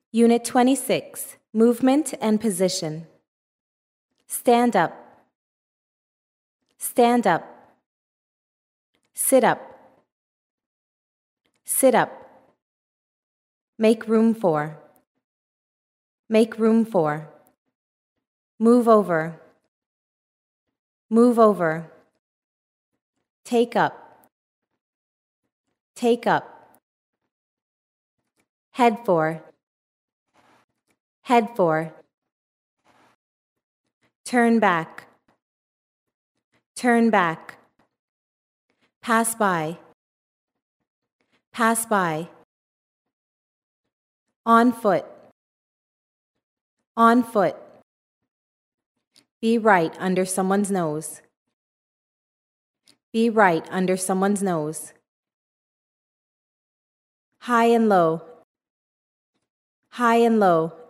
Unit 26, Movement and Position. Stand up. Stand up. Sit up. Sit up. Make room for. Make room for. Move over. Move over. Take up. Take up. Head for. Head for. Turn back. Turn back. Pass by. Pass by. On foot. On foot. Be right under someone's nose. Be right under someone's nose. High and low. High and low